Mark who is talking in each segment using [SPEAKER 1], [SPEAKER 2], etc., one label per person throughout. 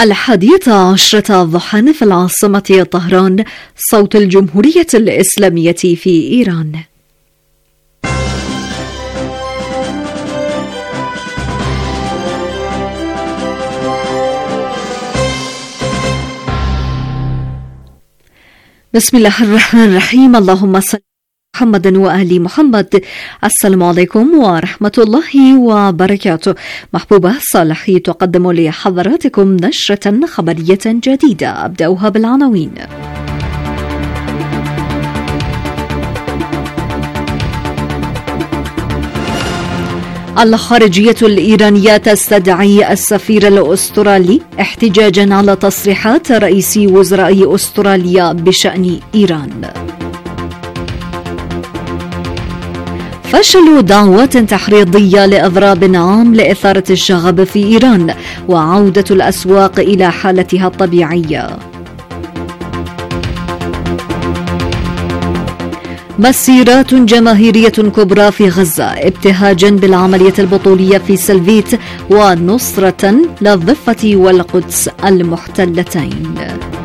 [SPEAKER 1] 11 ضحى في العاصمة طهران. صوت الجمهورية الإسلامية في إيران. بسم الله الرحمن الرحيم. اللهم صل محمد وآل محمد. السلام عليكم ورحمة الله وبركاته. محبوبة صالحي تقدم لحضراتكم نشرة خبرية جديدة، أبدأها بالعناوين. الخارجية الإيرانية تستدعي السفير الأسترالي احتجاجا على تصريحات رئيس وزراء أستراليا بشأن إيران. فشل دعوات تحريضية لإضراب عام لإثارة الشغب في إيران وعودة الأسواق إلى حالتها الطبيعية. مسيرات جماهيرية كبرى في غزة ابتهاجا بالعملية البطولية في سلفيت ونصرة للضفة والقدس المحتلتين.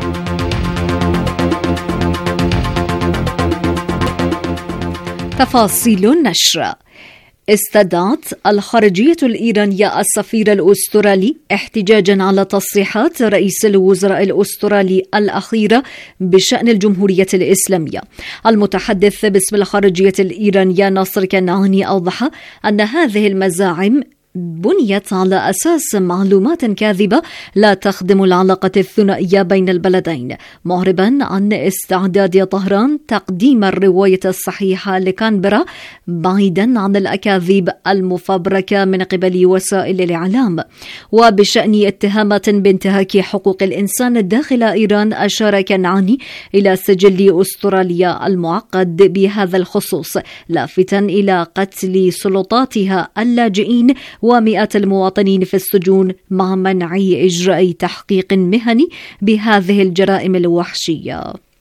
[SPEAKER 1] تفاصيل النشر. استدعت الخارجية الإيرانية السفير الأسترالي احتجاجا على تصريحات رئيس الوزراء الأسترالي الأخيرة بشأن الجمهورية الإسلامية. المتحدث باسم الخارجية الإيرانية ناصر كنعاني أوضح أن هذه المزاعم بنيت على أساس معلومات كاذبة لا تخدم العلاقة الثنائية بين البلدين، معربا عن استعداد طهران تقديم الرواية الصحيحة لكانبرا بعيدا عن الأكاذيب المفبركة من قبل وسائل الإعلام. وبشأن اتهامات بانتهاك حقوق الإنسان داخل إيران، أشار كنعاني إلى سجل أستراليا المعقد بهذا الخصوص، لافتا إلى قتل سلطاتها اللاجئين ومئات المواطنين في السجون مع منع إجراء تحقيق مهني بهذه الجرائم الوحشية.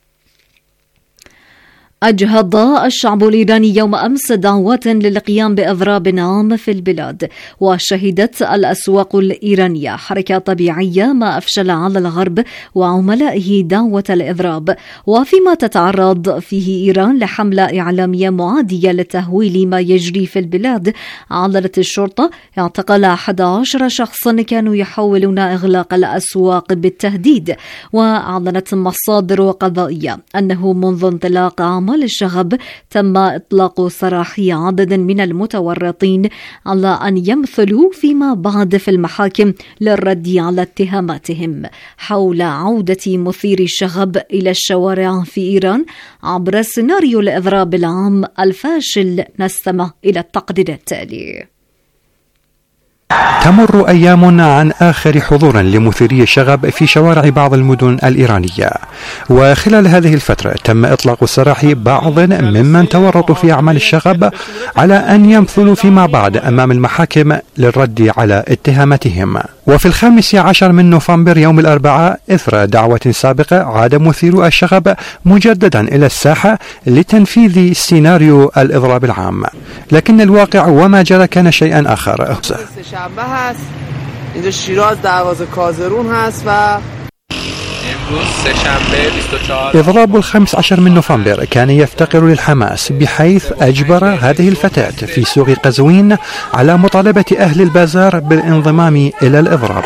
[SPEAKER 1] أجهض الشعب الإيراني يوم أمس دعوات للقيام بإضراب عام في البلاد، وشهدت الأسواق الإيرانية حركة طبيعية ما أفشل على الغرب وعملائه دعوة الإضراب. وفيما تتعرض فيه إيران لحملة إعلامية معادية لتهويل ما يجري في البلاد، أعلنت الشرطة اعتقال 11 شخصا كانوا يحاولون إغلاق الأسواق بالتهديد. وأعلنت مصادر قضائية أنه منذ انطلاق أعمال الشغب تم إطلاق سراح عدد من المتورطين على أن يمثلوا فيما بعد في المحاكم للرد على اتهاماتهم حول عودة مثير الشغب إلى الشوارع في إيران عبر سيناريو الإضراب العام الفاشل. نستمع إلى التقرير التالي.
[SPEAKER 2] تمر أيام عن آخر حضور لمثيري الشغب في شوارع بعض المدن الإيرانية، وخلال هذه الفترة تم إطلاق سراح بعض ممن تورطوا في أعمال الشغب على أن يمثلوا فيما بعد أمام المحاكم للرد على اتهاماتهم. وفي 15 من نوفمبر يوم الأربعاء، إثر دعوة سابقة، عاد مثيرو الشغب مجددا إلى الساحة لتنفيذ سيناريو الإضراب العام، لكن الواقع وما جرى كان شيئا آخر.
[SPEAKER 3] شنبه هست اینجا شیراز دروازه کازرون هست و
[SPEAKER 2] إضراب 15 من نوفمبر كان يفتقر للحماس، بحيث أجبر هذه الفتاة في سوق قزوين على مطالبة أهل البازار بالانضمام إلى الإضراب.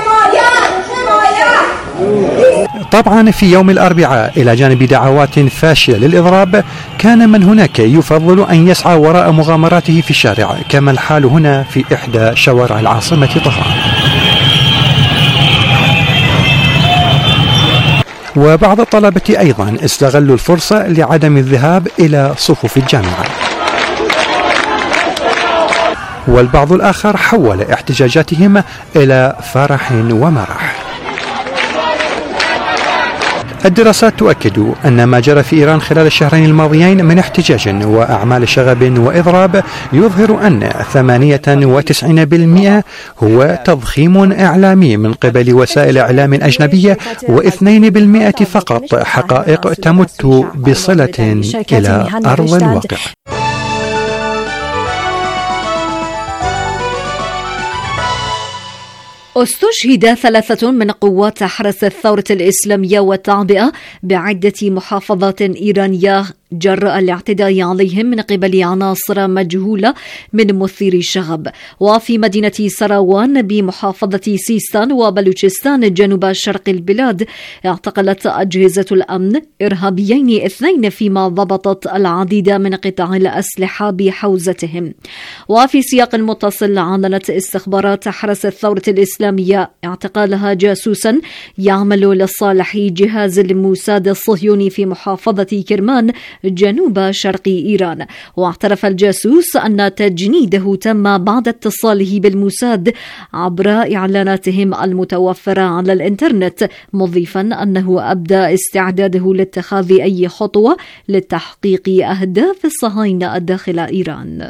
[SPEAKER 2] طبعا في يوم الأربعاء إلى جانب دعوات فاشلة للإضراب، كان من هناك يفضل أن يسعى وراء مغامراته في الشارع، كما الحال هنا في إحدى شوارع العاصمة طهران. وبعض الطلبة أيضا استغلوا الفرصة لعدم الذهاب إلى صفوف الجامعة، والبعض الآخر حول احتجاجاتهم إلى فرح ومرح. الدراسات تؤكد أن ما جرى في إيران خلال الشهرين الماضيين من احتجاج وأعمال شغب وإضراب يظهر أن 98% هو تضخيم إعلامي من قبل وسائل إعلام أجنبية، و2% فقط حقائق تمت بصلة إلى أرض الواقع.
[SPEAKER 1] استشهد 3 من قوات حرس الثورة الإسلامية والتعبئة بعدة محافظات إيرانية جراء الاعتداء عليهم من قبل عناصر مجهولة من مثيري الشغب. وفي مدينة سراوان بمحافظة سيستان وبلوچستان جنوب شرق البلاد اعتقلت أجهزة الأمن إرهابيين 2 فيما ضبطت العديد من قطع الأسلحة بحوزتهم. وفي سياق متصل أعلنت استخبارات حرس الثورة الإسلامية اعتقالها جاسوسا يعمل لصالح جهاز الموساد الصهيوني في محافظة كرمان جنوب شرق إيران. واعترف الجاسوس أن تجنيده تم بعد اتصاله بالموساد عبر إعلاناتهم المتوفرة على الإنترنت، مضيفا أنه أبدى استعداده لاتخاذ أي خطوة لتحقيق أهداف الصهاينة داخل إيران.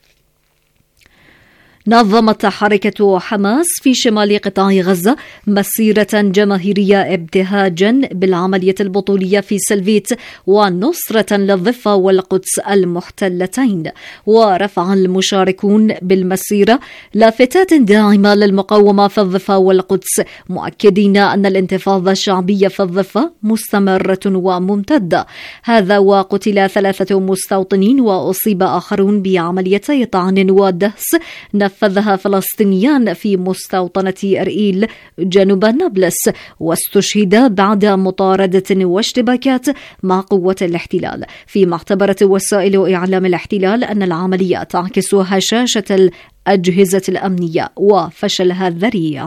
[SPEAKER 1] نظمت حركة حماس في شمال قطاع غزة مسيرة جماهيرية ابتهاجا بالعملية البطولية في سلفيت ونصرة للضفة والقدس المحتلتين. ورفع المشاركون بالمسيرة لافتات داعمة للمقاومة في الضفة والقدس، مؤكدين أن الانتفاضة الشعبية في الضفة مستمرة وممتدة. هذا وقتل 3 مستوطنين وأصيب آخرون بعمليتي طعن ودهس نفذها فلسطينيان في مستوطنة إرئيل جنوب نابلس، واستشهد بعد مطاردة واشتباكات مع قوة الاحتلال. فيما اعتبرت وسائل إعلام الاحتلال أن العملية تعكس هشاشة الأجهزة الأمنية وفشلها الذريع.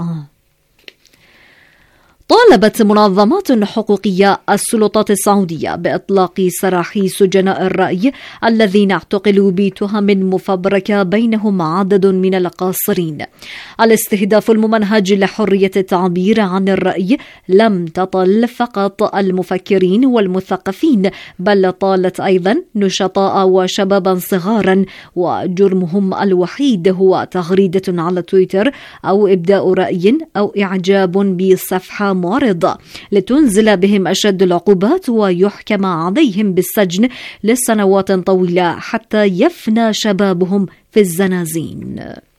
[SPEAKER 1] طالبت منظمات حقوقية السلطات السعودية بإطلاق سراح سجناء الرأي الذين اعتقلوا بتهم مفبركة بينهم عدد من القاصرين. الاستهداف الممنهج لحرية التعبير عن الرأي لم تطل فقط المفكرين والمثقفين، بل طالت أيضا نشطاء وشبابا صغارا، وجرمهم الوحيد هو تغريدة على تويتر أو إبداء رأي أو إعجاب بصفحة معارضة لتنزل بهم أشد العقوبات ويحكم عليهم بالسجن لسنوات طويلة حتى يفنى شبابهم في الزنازين.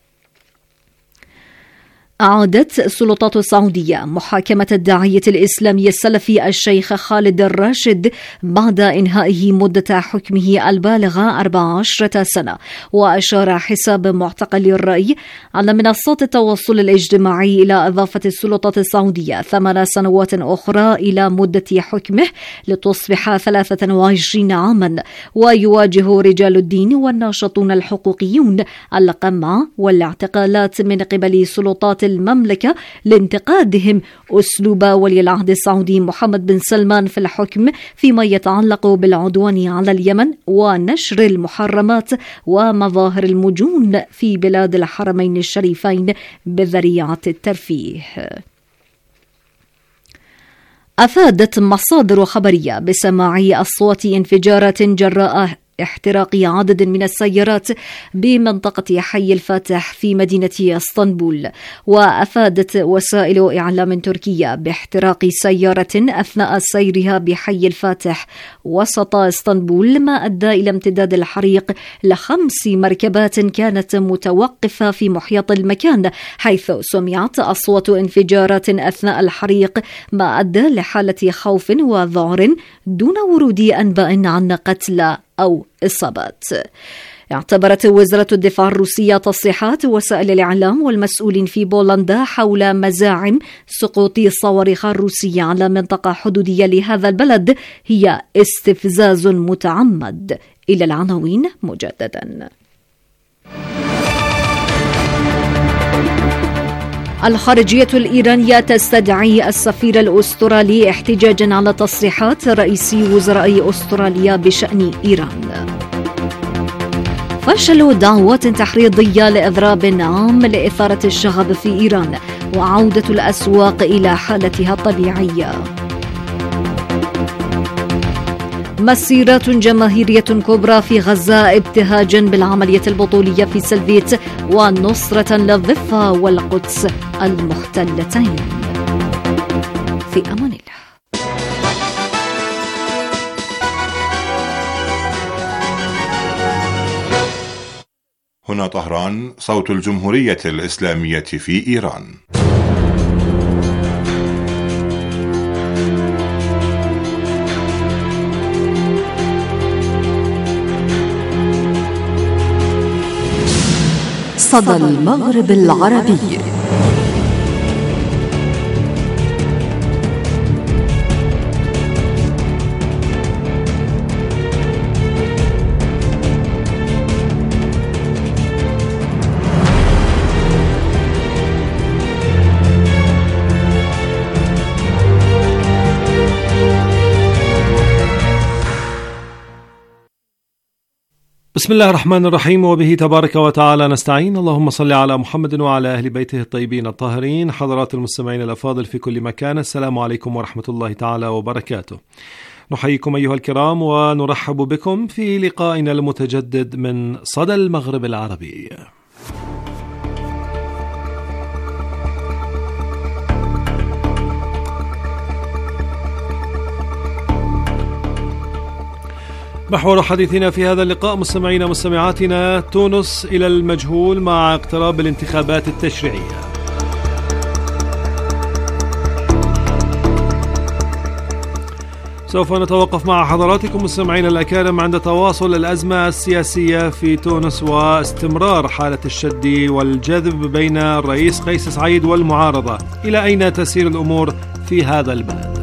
[SPEAKER 1] أعادت السلطات السعودية محاكمة الداعية الإسلامي السلفي الشيخ خالد الراشد بعد إنهائه مدة حكمه البالغة 14 سنة. وأشار حساب معتقلي الرأي على منصات التواصل الاجتماعي إلى إضافة السلطات السعودية 8 سنوات أخرى إلى مدة حكمه لتصبح 23 عاما. ويواجه رجال الدين والناشطون الحقوقيون القمع والاعتقالات من قبل سلطات المملكة لانتقادهم أسلوب ولي العهد السعودي محمد بن سلمان في الحكم فيما يتعلق بالعدوان على اليمن ونشر المحرمات ومظاهر المجون في بلاد الحرمين الشريفين بذريعة الترفيه. أفادت مصادر خبرية بسماع أصوات انفجارات جراء احتراق عدد من السيارات بمنطقة حي الفاتح في مدينة اسطنبول. وأفادت وسائل إعلام تركية باحتراق سيارة أثناء سيرها بحي الفاتح وسط اسطنبول، ما أدى إلى امتداد الحريق ل5 مركبات كانت متوقفة في محيط المكان، حيث سمعت أصوات انفجارات أثناء الحريق، ما أدى لحالة خوف وذعر دون ورود أنباء عن قتلى أو إصابات. اعتبرت وزارة الدفاع الروسية تصريحات وسائل الإعلام والمسؤولين في بولندا حول مزاعم سقوط الصواريخ الروسية على منطقة حدودية لهذا البلد هي استفزاز متعمد. إلى العناوين مجددا. الخارجية الإيرانية تستدعي السفير الأسترالي احتجاجا على تصريحات رئيس وزراء أستراليا بشأن إيران. فشل دعوات تحريضية لإضراب عام لإثارة الشغب في إيران وعودة الأسواق إلى حالتها الطبيعية. مسيرات جماهيرية كبرى في غزة ابتهاجا بالعملية البطولية في سلفيت ونصرة للضفة والقدس المحتلتين. في أمان الله.
[SPEAKER 4] هنا طهران، صوت الجمهورية الإسلامية في إيران.
[SPEAKER 1] صدى المغرب العربي.
[SPEAKER 4] بسم الله الرحمن الرحيم، وبه تبارك وتعالى نستعين. اللهم صل على محمد وعلى أهل بيته الطيبين الطاهرين. حضرات المستمعين الأفاضل في كل مكان، السلام عليكم ورحمة الله تعالى وبركاته. نحييكم أيها الكرام ونرحب بكم في لقائنا المتجدد من صدى المغرب العربي. محور حديثنا في هذا اللقاء مستمعينا مستمعاتنا تونس إلى المجهول مع اقتراب الانتخابات التشريعية. سوف نتوقف مع حضراتكم مستمعينا الأكارم عند تواصل الأزمة السياسية في تونس واستمرار حالة الشد والجذب بين الرئيس قيس سعيد والمعارضة. إلى أين تسير الأمور في هذا البلد؟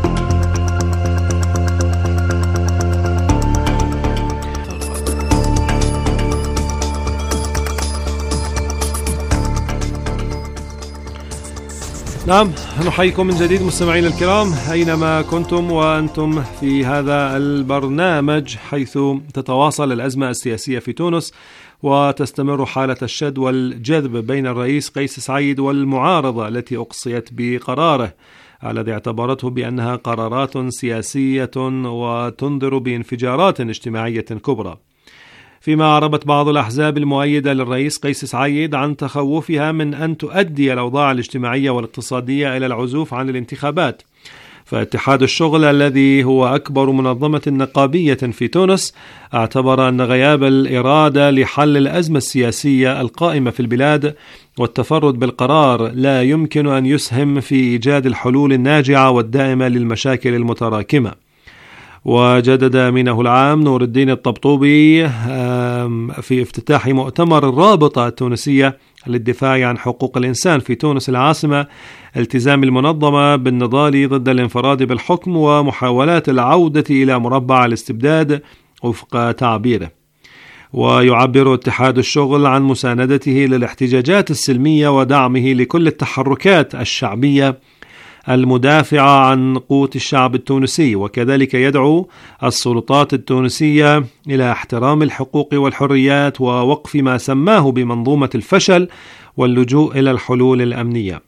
[SPEAKER 4] نعم، نحييكم من جديد مستمعين الكرام أينما كنتم وأنتم في هذا البرنامج، حيث تتواصل الأزمة السياسية في تونس وتستمر حالة الشد والجذب بين الرئيس قيس سعيد والمعارضة التي أقصيت بقراره الذي اعتبرته بأنها قرارات سياسية وتنذر بانفجارات اجتماعية كبرى. فيما أعربت بعض الأحزاب المؤيدة للرئيس قيس سعيد عن تخوفها من أن تؤدي الأوضاع الاجتماعية والاقتصادية إلى العزوف عن الانتخابات، فاتحاد الشغل الذي هو أكبر منظمة نقابية في تونس اعتبر أن غياب الإرادة لحل الأزمة السياسية القائمة في البلاد والتفرد بالقرار لا يمكن أن يسهم في إيجاد الحلول الناجعة والدائمة للمشاكل المتراكمة. وجدد أمينه العام نور الدين الطبطوبي في افتتاح مؤتمر الرابطة التونسية للدفاع عن حقوق الإنسان في تونس العاصمة التزام المنظمة بالنضال ضد الانفراد بالحكم ومحاولات العودة إلى مربع الاستبداد وفق تعبيره. ويعبر اتحاد الشغل عن مساندته للاحتجاجات السلمية ودعمه لكل التحركات الشعبية المدافعة عن قوت الشعب التونسي، وكذلك يدعو السلطات التونسية إلى احترام الحقوق والحريات ووقف ما سماه بمنظومة الفشل واللجوء إلى الحلول الأمنية.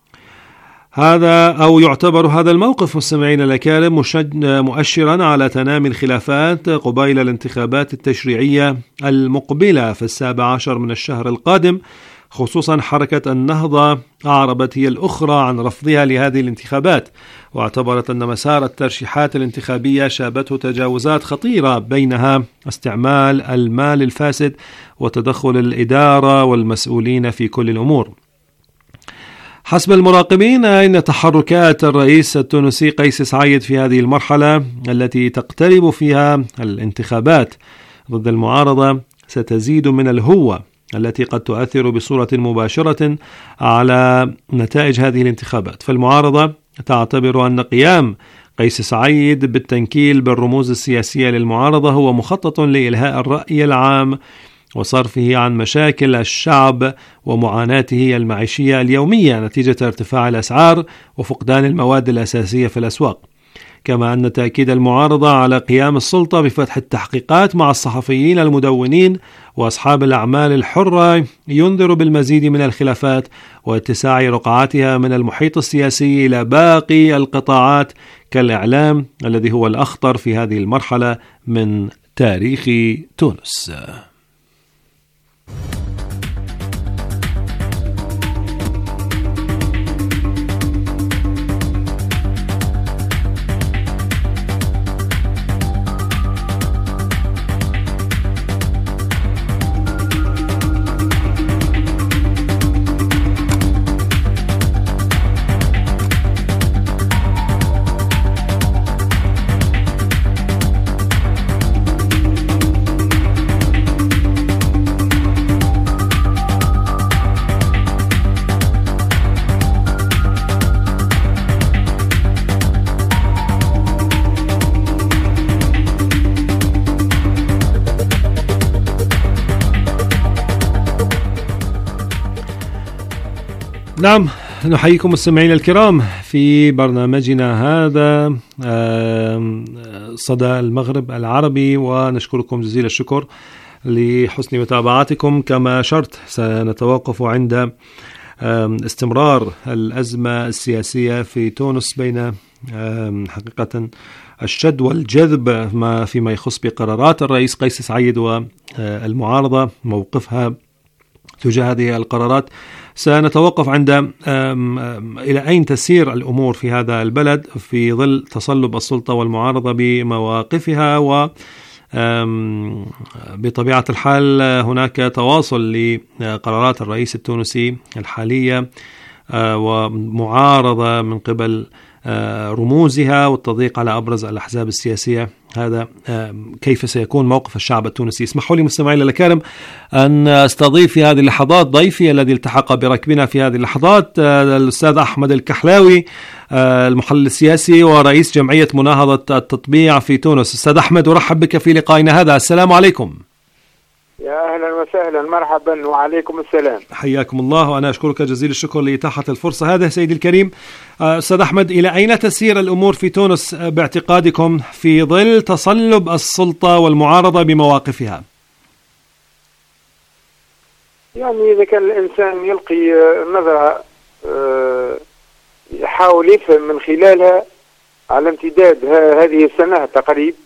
[SPEAKER 4] هذا أو يعتبر هذا الموقف مستمعين الأكارم مؤشرا على تنامي الخلافات قبيل الانتخابات التشريعية المقبلة في 17 من الشهر القادم، خصوصا حركة النهضة أعربت هي الأخرى عن رفضها لهذه الانتخابات، واعتبرت أن مسار الترشيحات الانتخابية شابته تجاوزات خطيرة بينها استعمال المال الفاسد وتدخل الإدارة والمسؤولين في كل الأمور. حسب المراقبين أن تحركات الرئيس التونسي قيس سعيد في هذه المرحلة التي تقترب فيها الانتخابات ضد المعارضة ستزيد من الهوة التي قد تؤثر بصورة مباشرة على نتائج هذه الانتخابات. فالمعارضة تعتبر أن قيام قيس سعيد بالتنكيل بالرموز السياسية للمعارضة هو مخطط لإلهاء الرأي العام وصرفه عن مشاكل الشعب ومعاناته المعيشية اليومية نتيجة ارتفاع الأسعار وفقدان المواد الأساسية في الأسواق. كما أن تأكيد المعارضة على قيام السلطة بفتح التحقيقات مع الصحفيين المدونين وأصحاب الأعمال الحرة ينذر بالمزيد من الخلافات واتساع رقعاتها من المحيط السياسي إلى باقي القطاعات كالإعلام الذي هو الأخطر في هذه المرحلة من تاريخ تونس. نعم، نحييكم مستمعينا الكرام في برنامجنا هذا صدى المغرب العربي، ونشكركم جزيل الشكر لحسن متابعتكم. كما شرط سنتوقف عند استمرار الأزمة السياسية في تونس بين حقيقة الشد والجذب فيما يخص بقرارات الرئيس قيس سعيد والمعارضة موقفها تجاه هذه القرارات. سنتوقف عند إلى أين تسير الأمور في هذا البلد في ظل تصلب السلطة والمعارضة بمواقفها، و بطبيعة الحال هناك تواصل لقرارات الرئيس التونسي الحالية ومعارضة من قبل رموزها والتضييق على أبرز الأحزاب السياسية. هذا كيف سيكون موقف الشعب التونسي؟ اسمحوا لي مستمعينا الكرام أن أستضيف في هذه اللحظات ضيفي الذي التحق بركبنا في هذه اللحظات، الأستاذ أحمد الكحلاوي، المحلل السياسي ورئيس جمعية مناهضة التطبيع في تونس. أستاذ أحمد، أرحب بك في لقائنا هذا. السلام عليكم.
[SPEAKER 5] يا أهلا وسهلا، مرحبا وعليكم السلام.
[SPEAKER 4] حياكم الله، وأنا أشكرك جزيل الشكر لإتاحة الفرصة هذا. سيدي الكريم أستاذ أحمد، إلى أين تسير الأمور في تونس باعتقادكم في ظل تصلب السلطة والمعارضة بمواقفها؟
[SPEAKER 5] يعني إذا كان الإنسان يلقي نظرة يحاول يفهم من خلالها على امتداد هذه السنة تقريبا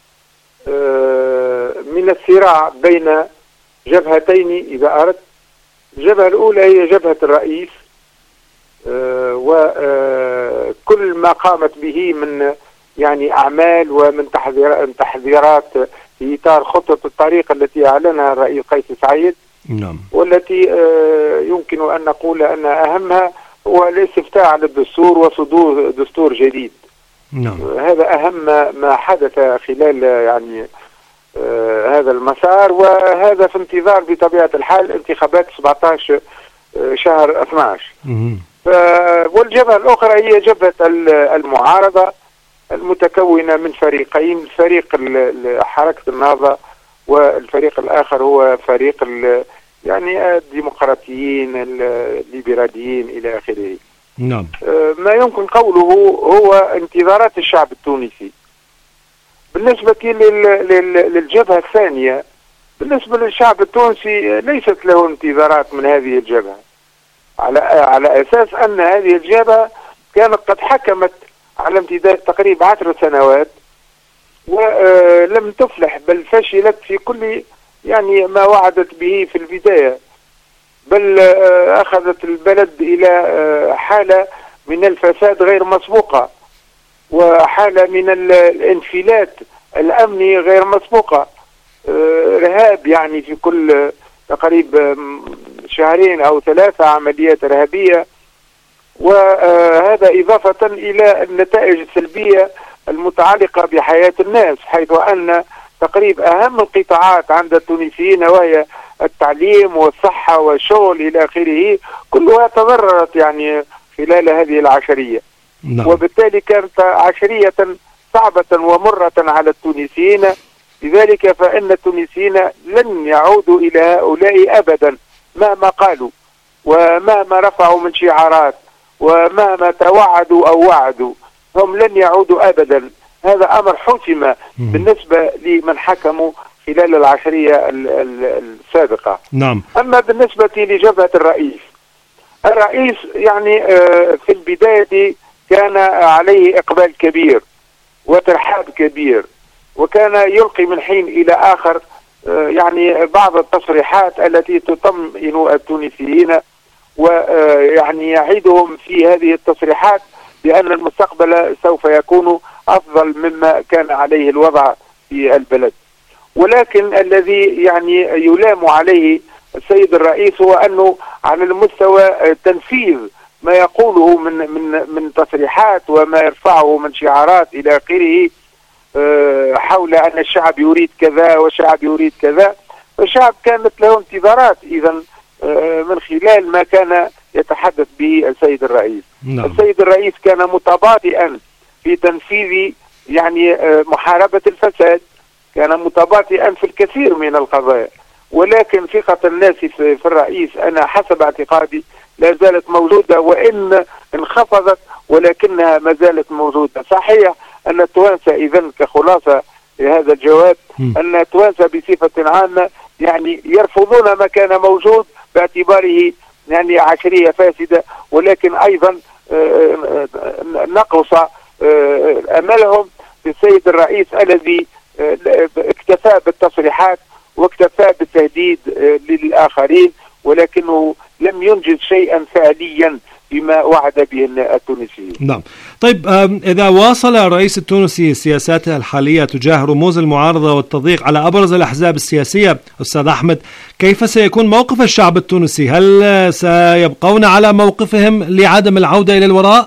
[SPEAKER 5] من الصراع بين جبهتين إذا أردت. الجبهة الأولى هي جبهة الرئيس وكل ما قامت به من يعني أعمال ومن تحذيرات في إطار خطة الطريق التي أعلنها الرئيس قيس سعيد.
[SPEAKER 4] نعم.
[SPEAKER 5] والتي يمكن أن نقول أن أهمها هو الاستفتاء على الدستور وصدور دستور جديد.
[SPEAKER 4] نعم.
[SPEAKER 5] هذا أهم ما حدث خلال يعني هذا المسار، وهذا في انتظار بطبيعة الحال انتخابات 17 شهر 12. والجبهة الأخرى هي جبهة المعارضة المتكونة من فريقين، فريق حركة النهضة والفريق الآخر هو فريق يعني الديمقراطيين الليبراليين إلى آخره.
[SPEAKER 4] نعم.
[SPEAKER 5] ما يمكن قوله هو انتظارات الشعب التونسي. بالنسبة للجبهة الثانية، بالنسبة للشعب التونسي ليست له انتظارات من هذه الجبهة، على أساس أن هذه الجبهة كانت قد حكمت على امتداد تقريبا 10 سنوات ولم تفلح، بل فشلت في كل يعني ما وعدت به في البداية، بل أخذت البلد إلى حالة من الفساد غير مسبوقة وحالة من الانفلات الأمني غير مسبوقة، إرهاب يعني في كل تقريبا 2 أو 3 عمليات إرهابية، وهذا إضافة إلى النتائج السلبية المتعلقة بحياة الناس، حيث أن تقريبا أهم القطاعات عند التونسيين وهي التعليم والصحة والشغل إلى آخره كلها تضررت يعني خلال هذه العشرية.
[SPEAKER 4] نعم.
[SPEAKER 5] وبالتالي كانت عشرية صعبة ومرة على التونسيين، لذلك فإن التونسيين لن يعودوا إلى هؤلاء أبدا مهما قالوا ومهما رفعوا من شعارات ومهما توعدوا أو وعدوا، هم لن يعودوا أبدا. هذا أمر حسم بالنسبة لمن حكموا خلال العشرية السابقة.
[SPEAKER 4] نعم.
[SPEAKER 5] أما بالنسبة لجبهة الرئيس يعني في البداية كان عليه إقبال كبير وترحاب كبير، وكان يلقي من حين إلى آخر يعني بعض التصريحات التي تطمئن التونسيين، ويعني يعيدهم في هذه التصريحات بأن المستقبل سوف يكون أفضل مما كان عليه الوضع في البلد. ولكن الذي يعني يلام عليه السيد الرئيس هو أنه على المستوى تنفيذ ما يقوله من تصريحات وما يرفعه من شعارات إلى آخره حول أن الشعب يريد كذا والشعب يريد كذا، الشعب كانت له انتظارات إذا من خلال ما كان يتحدث به السيد الرئيس.
[SPEAKER 4] نعم.
[SPEAKER 5] السيد الرئيس كان متباطئا في تنفيذ يعني محاربة الفساد، كان متباطئا في الكثير من القضايا، ولكن ثقة الناس في الرئيس أنا حسب اعتقادي لا زالت موجودة، وإن انخفضت ولكنها ما زالت موجودة. صحيح أن التوانسة إذا كخلاصة لهذا الجواب أن التوانسة بصفة عامة يعني يرفضون ما كان موجود باعتباره يعني عشرية فاسدة، ولكن أيضا نقص أملهم في السيد الرئيس الذي اكتفى بالتصريحات واكتفى بالتهديد للآخرين، ولكنه لم ينجز شيئا فعليا بما وعد به التونسيين.
[SPEAKER 4] نعم. طيب إذا واصل الرئيس التونسي سياساته الحالية تجاه رموز المعارضة والتضييق على أبرز الأحزاب السياسية أستاذ أحمد، كيف سيكون موقف الشعب التونسي؟ هل سيبقون على موقفهم لعدم العودة إلى الوراء؟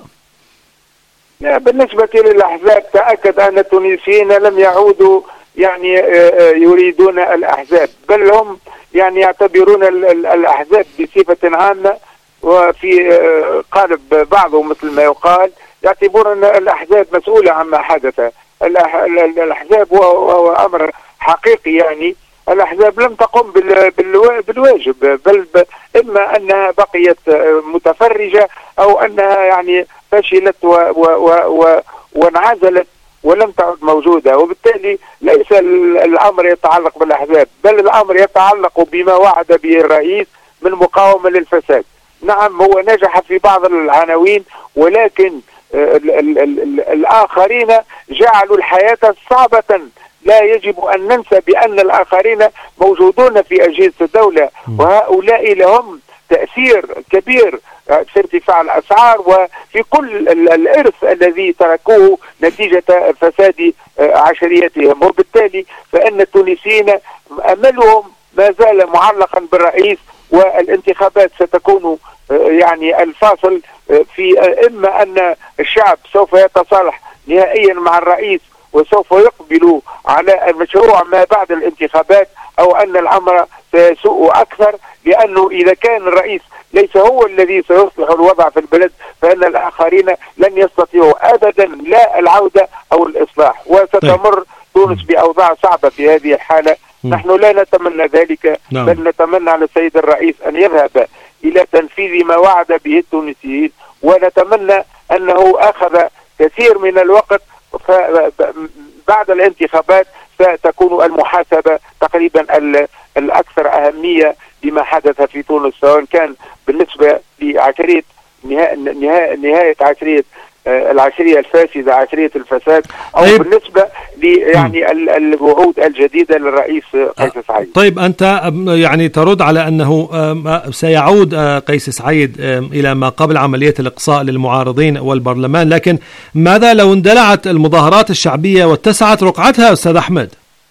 [SPEAKER 5] بالنسبة للأحزاب تأكد أن التونسيين لم يعودوا يعني يريدون الأحزاب، بل هم يعني يعتبرون الأحزاب بصفة عامة، وفي قالب بعضهم مثل ما يقال يعتبرون أن الأحزاب مسؤولة عما حدث. الأحزاب وهو أمر حقيقي، يعني الأحزاب لم تقم بالواجب، بل إما أنها بقيت متفرجة أو أنها يعني فشلت وانعزلت ولم تعد موجودة، وبالتالي ليس الأمر يتعلق بالأحزاب، بل الأمر يتعلق بما وعد به الرئيس من مقاومة للفساد. نعم هو نجح في بعض العناوين، ولكن الآخرين جعلوا الحياة صعبة. لا يجب أن ننسى بأن الآخرين موجودون في أجهزة الدولة، وهؤلاء لهم تأثير كبير في ارتفاع الأسعار وفي كل الإرث الذي تركوه نتيجة فساد عشريتهم. وبالتالي فإن التونسيين أملهم ما زال معلقا بالرئيس، والانتخابات ستكون يعني الفاصل في إما أن الشعب سوف يتصالح نهائيا مع الرئيس وسوف يقبل على المشروع ما بعد الانتخابات، أو أن الأمر سيسوء أكثر، لأنه إذا كان الرئيس ليس هو الذي سيصلح الوضع في البلد فإن الآخرين لن يستطيعوا أبدا لا العودة أو الإصلاح، وستمر تونس بأوضاع صعبة في هذه الحالة. نحن لا نتمنى ذلك، بل نتمنى على السيد الرئيس أن يذهب إلى تنفيذ ما وعد به التونسيين، ونتمنى أنه أخذ كثير من الوقت، بعد الانتخابات ستكون المحاسبة تقريبا الأكثر أهمية لما حدث في تونس، سواء كان بالنسبة لعشرية نهاية عشرية العشرية الفاسدة، عشرية الفساد، أو بالنسبة يعني الوعود الجديدة للرئيس قيس سعيد.
[SPEAKER 4] طيب أنت يعني ترد على أنه سيعود قيس سعيد إلى ما قبل عملية الإقصاء للمعارضين والبرلمان، لكن ماذا لو اندلعت المظاهرات الشعبية واتسعت رقعتها أستاذ أحمد؟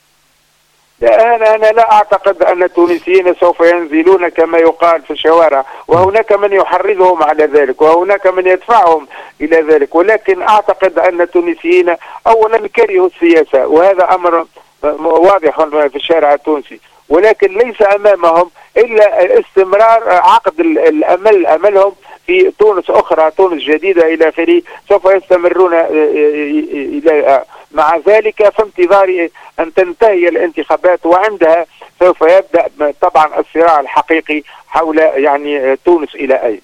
[SPEAKER 5] أنا لا أعتقد أن التونسيين سوف ينزلون كما يقال في الشوارع، وهناك من يحرضهم على ذلك وهناك من يدفعهم إلى ذلك، ولكن أعتقد أن التونسيين أولا كرهوا السياسة، وهذا أمر واضح في الشارع التونسي، ولكن ليس أمامهم إلا استمرار عقد أملهم في تونس أخرى، تونس جديدة إلى آخره، سوف يستمرون إلى مع ذلك في انتظار أن تنتهي الانتخابات، وعندها سوف يبدأ طبعا الصراع الحقيقي حول يعني تونس إلى أين.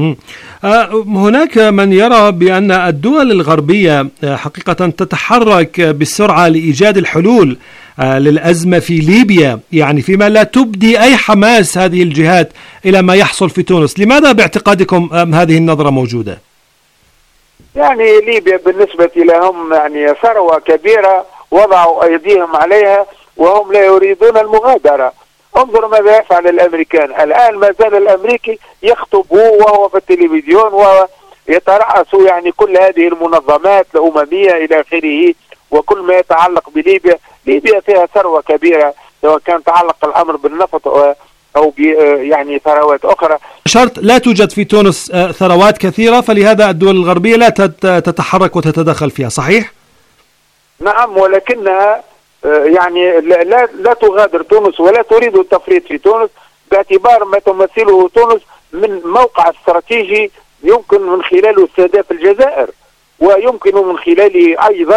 [SPEAKER 4] هناك من يرى بأن الدول الغربية حقيقة تتحرك بسرعة لإيجاد الحلول للأزمة في ليبيا، يعني فيما لا تبدي أي حماس هذه الجهات إلى ما يحصل في تونس. لماذا باعتقادكم هذه النظرة موجودة؟
[SPEAKER 5] يعني ليبيا بالنسبة لهم يعني ثروة كبيرة وضعوا أيديهم عليها وهم لا يريدون المغادرة. انظر ماذا يفعل الأمريكان الآن، ما زال الأمريكي يخطب وهو في التلفزيون ويترأس يعني كل هذه المنظمات الأممية إلى آخره، وكل ما يتعلق بليبيا. ليبيا فيها ثروة كبيرة، سواء كان تعلق الأمر بالنفط أو يعني ثروات أخرى.
[SPEAKER 4] شرط لا توجد في تونس ثروات كثيرة، فلهذا الدول الغربية لا تتحرك وتتدخل فيها، صحيح؟
[SPEAKER 5] نعم، ولكنها يعني لا تغادر تونس ولا تريد التفريط في تونس، باعتبار ما تمثله تونس من موقع استراتيجي يمكن من خلاله استهداف الجزائر، ويمكن من خلاله أيضا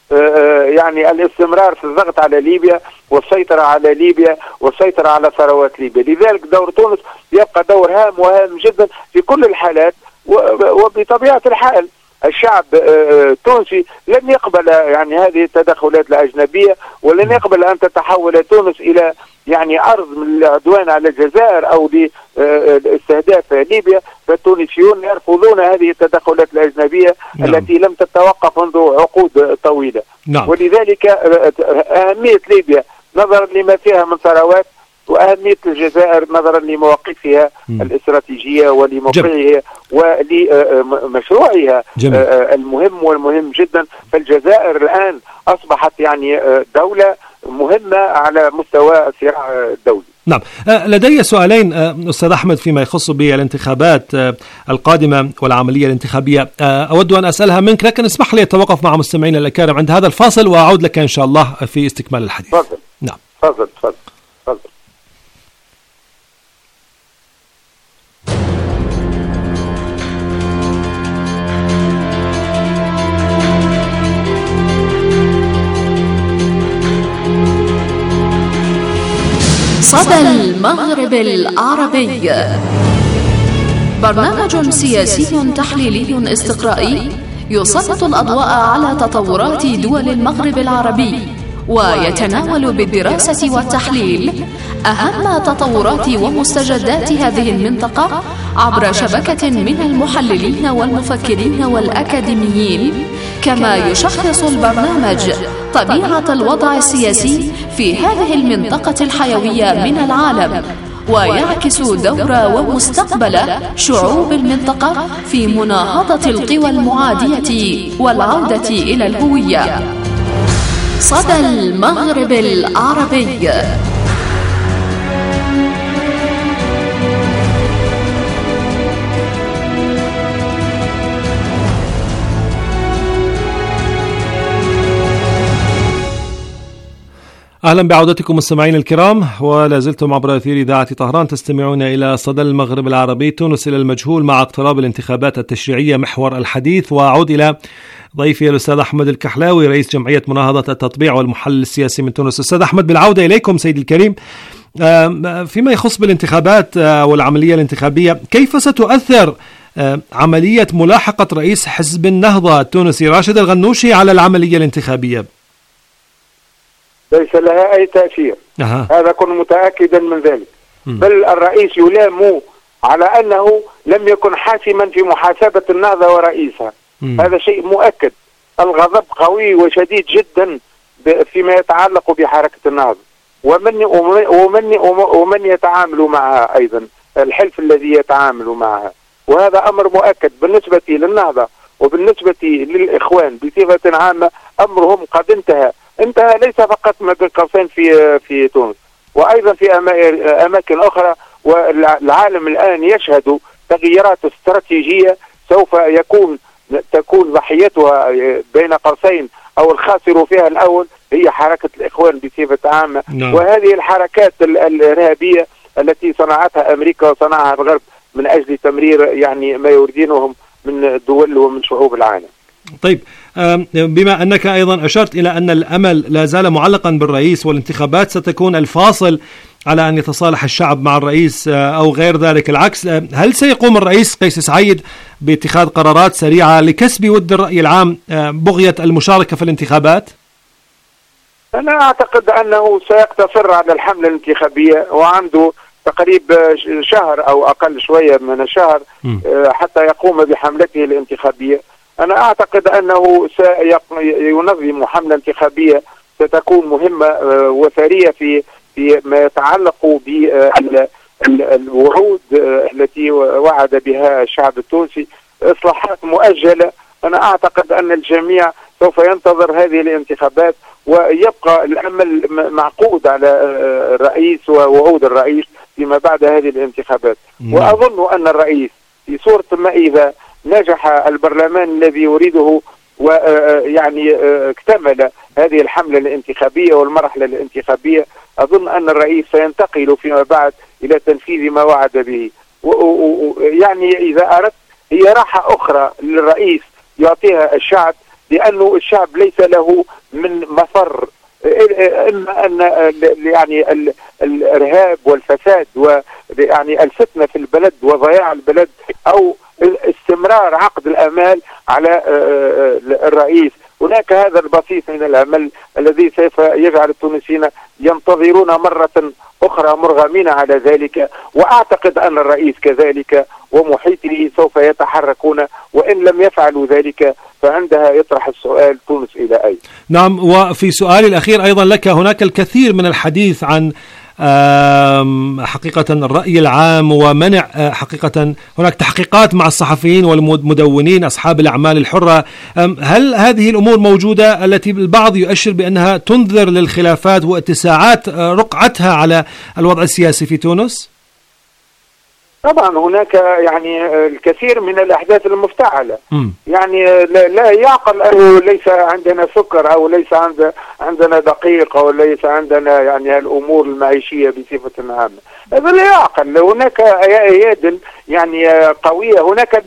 [SPEAKER 5] يعني الاستمرار في الضغط على ليبيا والسيطرة على ليبيا والسيطرة على ثروات ليبيا. لذلك دور تونس يبقى دور هام وهام جدا في كل الحالات. وبطبيعة الحال الشعب التونسي لن يقبل يعني هذه التدخلات الأجنبية، ولن يقبل أن تتحول تونس إلى يعني أرض من العدوان على الجزائر أو لاستهداف ليبيا. فالتونسيون يرفضون هذه التدخلات الأجنبية التي لم تتوقف منذ عقود طويلة. ولذلك أهمية ليبيا نظرا لما فيها من ثروات، وأهمية الجزائر نظرا لمواقفها الاستراتيجية ولموقعها ولمشروعها المهم والمهم جدا. فالجزائر الآن أصبحت يعني دولة مهمة على مستوى الصراع الدولي.
[SPEAKER 4] نعم، لدي سؤالين أستاذ أحمد فيما يخص بالانتخابات القادمة والعملية الانتخابية، أود أن أسألها منك، لكن اسمح لي أتوقف مع مستمعينا الأكارم عند هذا الفاصل وأعود لك إن شاء الله في استكمال الحديث.
[SPEAKER 5] تفضل.
[SPEAKER 4] نعم
[SPEAKER 5] تفضل.
[SPEAKER 6] صدى المغرب العربي، برنامج سياسي تحليلي استقرائي يسلط الأضواء على تطورات دول المغرب العربي، ويتناول بالدراسة والتحليل أهم تطورات ومستجدات هذه المنطقة عبر شبكة من المحللين والمفكرين والأكاديميين. كما يشخص البرنامج طبيعة الوضع السياسي في هذه المنطقة الحيوية من العالم، ويعكس دور ومستقبل شعوب المنطقة في مناهضة القوى المعادية والعودة إلى الهوية. صدى المغرب العربي.
[SPEAKER 4] أهلا بعودتكم مستمعين الكرام، ولا زلتم عبر أثير إذاعة طهران تستمعون إلى صدى المغرب العربي. تونس إلى المجهول مع اقتراب الانتخابات التشريعية محور الحديث، وأعود إلى ضيفي الأستاذ أحمد الكحلاوي رئيس جمعية مناهضة التطبيع والمحلل السياسي من تونس. أستاذ أحمد، بالعودة إليكم سيدي الكريم، فيما يخص بالانتخابات والعملية الانتخابية، كيف ستؤثر عملية ملاحقة رئيس حزب النهضة التونسي راشد الغنوشي على العملية الانتخابية؟
[SPEAKER 5] ليس لها أي تأثير. هذا كن متأكدا من ذلك. بل الرئيس يلام على أنه لم يكن حاسما في محاسبة النهضة ورئيسها. هذا شيء مؤكد. الغضب قوي وشديد جدا فيما يتعلق بحركة النهضة ومن يتعامل معها أيضا، الحلف الذي يتعامل معها. وهذا أمر مؤكد بالنسبة للنهضة وبالنسبة للإخوان بصفة عامة. أمرهم قد انتهى ليس فقط ما بين قوسين في تونس، وأيضا في أماكن أخرى. والعالم الآن يشهد تغييرات استراتيجية سوف تكون ضحيتها بين قوسين أو الخاسر فيها الأول هي حركة الإخوان بصفة عامة. وهذه الحركات الإرهابية التي صنعتها أمريكا وصنعها الغرب من أجل تمرير يعني ما يريدونه من الدول ومن شعوب العالم.
[SPEAKER 4] طيب، بما أنك أيضا أشرت إلى أن الأمل لا زال معلقا بالرئيس والانتخابات ستكون الفاصل على أن يتصالح الشعب مع الرئيس أو غير ذلك العكس، هل سيقوم الرئيس قيس سعيد باتخاذ قرارات سريعة لكسب ود الرأي العام بغية المشاركة في الانتخابات؟
[SPEAKER 5] أنا أعتقد أنه سيقتصر على الحملة الانتخابية، وعنده تقريب شهر أو أقل شوية من الشهر حتى يقوم بحملته الانتخابية. أنا أعتقد أنه سينظم حملة انتخابية ستكون مهمة وثرية في ما يتعلق بالوعود التي وعد بها الشعب التونسي، إصلاحات مؤجلة. أنا أعتقد أن الجميع سوف ينتظر هذه الانتخابات، ويبقى الأمل معقود على الرئيس ووعود الرئيس فيما بعد هذه الانتخابات. وأظن أن الرئيس في صورة ما إذا نجح البرلمان الذي يريده ويعني اكتمل هذه الحملة الانتخابية والمرحلة الانتخابية، أظن أن الرئيس سينتقل فيما بعد إلى تنفيذ ما وعد به. يعني إذا أردت هي راحة أخرى للرئيس يعطيها الشعب لأنه الشعب ليس له من مفر إما أن يعني الإرهاب والفساد ويعني الفتنة في البلد وضياع البلد، أو استمرار عقد الآمال على الرئيس. هناك هذا البسيط من الأمل الذي سوف يجعل التونسيين ينتظرون مرة أخرى مرغمين على ذلك، وأعتقد أن الرئيس كذلك ومحيطه سوف يتحركون، وإن لم يفعلوا ذلك فعندها يطرح السؤال: تونس إلى أين؟
[SPEAKER 4] نعم. وفي سؤالي الأخير أيضا لك، هناك الكثير من الحديث عن حقيقة الرأي العام ومنع حقيقة، هناك تحقيقات مع الصحفيين والمدونين أصحاب الأعمال الحرة. هل هذه الأمور موجودة التي البعض يؤشر بأنها تنذر للخلافات واتساعات رقعتها على الوضع السياسي في تونس؟
[SPEAKER 5] طبعا هناك يعني الكثير من الأحداث المفتعلة. يعني لا يعقل أنه ليس عندنا سكر أو ليس عندنا دقيق أو ليس عندنا يعني الأمور المعيشية بصفة عامة. هذا لا يعقل. هناك أياد يعني قوية، هناك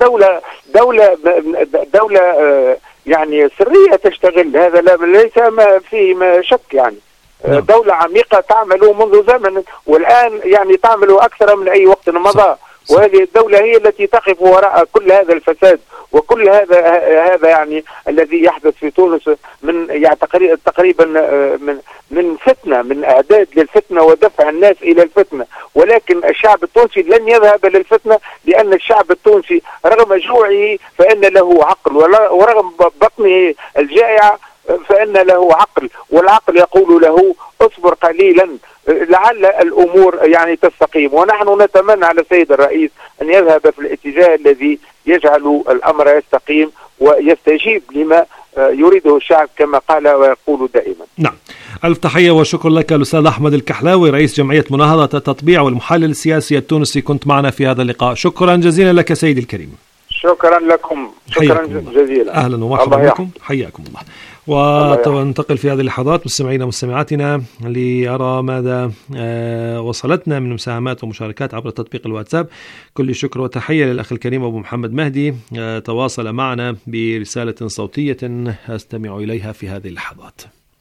[SPEAKER 5] دولة يعني سرية تشتغل، هذا ليس فيه شك يعني. دولة عميقة تعمل منذ زمن، والآن يعني تعمل أكثر من أي وقت مضى. وهذه الدولة هي التي تقف وراء كل هذا الفساد وكل هذا يعني الذي يحدث في تونس من يعني تقريبا من فتنة، من إعداد للفتنة ودفع الناس إلى الفتنة. ولكن الشعب التونسي لن يذهب للفتنة، لأن الشعب التونسي رغم جوعه فإن له عقل، ورغم بطنه الجائع فإن له عقل، والعقل يقول له اصبر قليلا لعل الأمور يعني تستقيم. ونحن نتمنى على السيد الرئيس أن يذهب في الاتجاه الذي يجعل الأمر يستقيم ويستجيب لما يريده الشعب كما قال ويقول دائما.
[SPEAKER 4] نعم، ألف تحية وشكر لك الأستاذ أحمد الكحلاوي، رئيس جمعية مناهضة التطبيع والمحلل السياسي التونسي، كنت معنا في هذا اللقاء. شكرا جزيلا لك سيدي الكريم.
[SPEAKER 5] شكرا لكم، شكرا جزيلا.
[SPEAKER 4] أهلا ومرحبا بكم، حياكم الله. وننتقل في هذه اللحظات مستمعينا ومستمعاتنا لأرى ماذا وصلتنا من مساهمات ومشاركات عبر تطبيق الواتساب. كل شكر وتحية للأخ الكريم أبو محمد مهدي، تواصل معنا برسالة صوتية أستمع إليها في هذه اللحظات.